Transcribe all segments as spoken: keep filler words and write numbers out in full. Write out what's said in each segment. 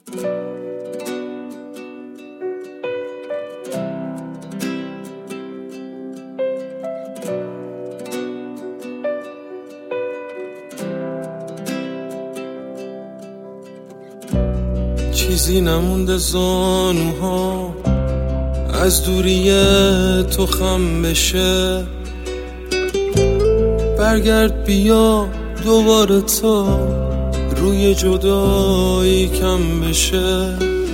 چیزی نمونده زانوها از دوری تو خم بشه، برگرد بیا دوباره تا روی جدایی کم بشه.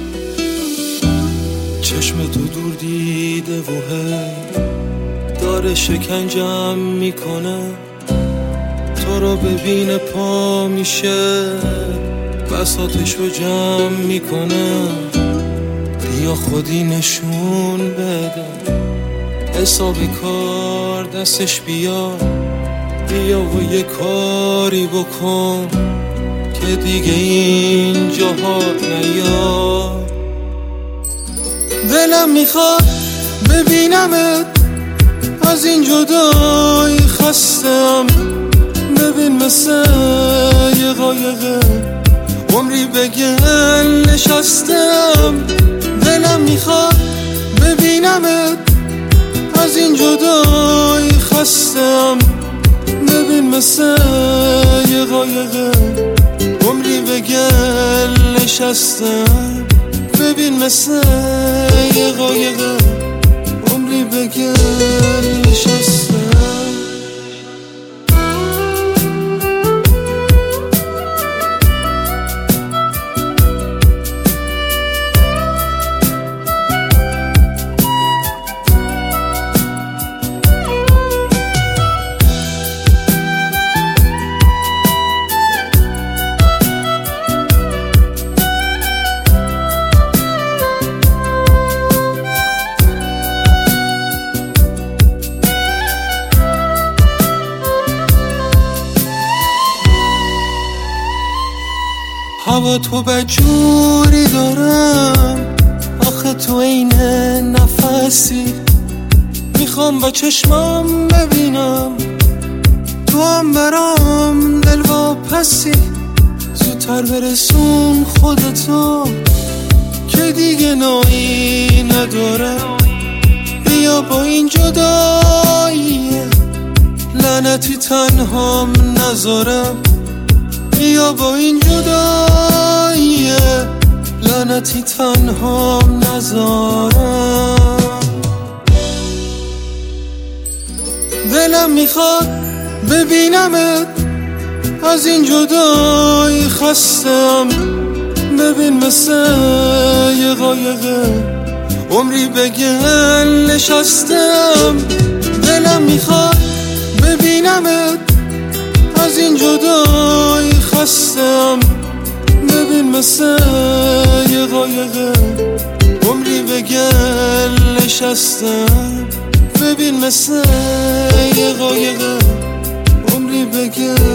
چشم تو دور دیده و هی داره شکنجم میکنه، تو رو ببینه پا میشه بساطشو جمع میکنه. بیا خودی نشون بده حسابی کار دستش بیا، بیا و یه کاری بکن که دیگه این جاها نیا. دلم میخواد ببینمت از این جدایی خستم، ببین مثل یه قایقه عمری به گل نشستم. دلم میخواد ببینمت از این جدایی خستم، ببین مثل یه قایقه عمری به گل نشستم، ببین مثل یه قایقه عمری به گل نشستم. هوا تو بجوری دارم، آخه تو این نفسی میخوام با چشمام ببینم تو هم برام دل واپسی. زودتر برسون خودتو که دیگه نایی نداره، بیا با این جدایی لعنتی تنهام نذارم، بیا با این جدایی لعنتی تنهام نذارم. دلم میخواد ببینمت از این جدایی خستم، ببین مثل یه قایقه عمری به گل نشستم. دلم میخواد ببینمت از این جدایی خستم، ببین مثل یه قایقه عمری به گل نشستم، ببین مثل یه قایقه عمری به گل